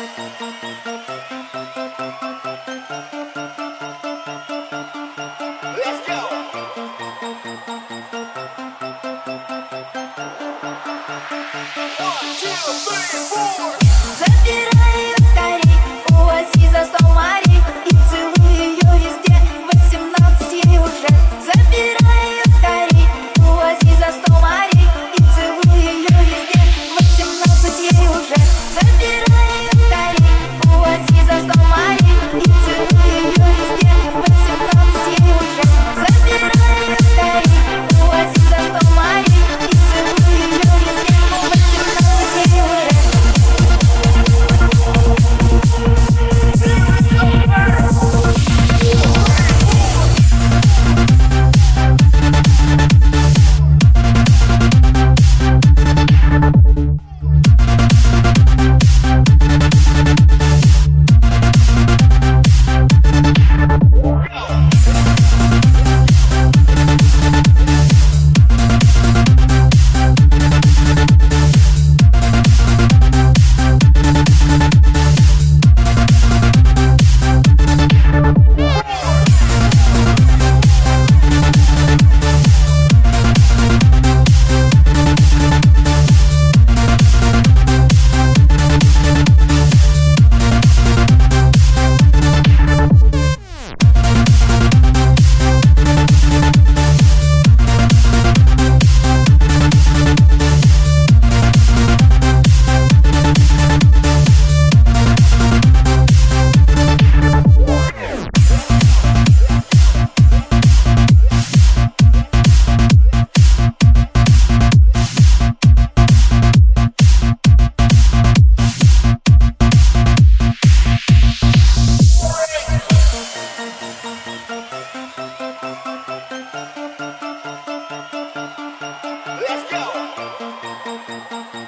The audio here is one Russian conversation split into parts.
Забирай ее скорей, увози за 100 морей и целуй ее везде, 18 ей уже. Забирай ее скорей, увози за 100 морей и целуй ее везде, 18 ей уже. Забирай ее скорей, увози за 100 морей и целуй ее везде, 18 ей уже. Забирай ее скорей, увози за 100 морей и целуй ее везде, 18 ей уже.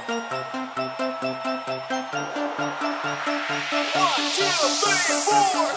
One, two, three, four.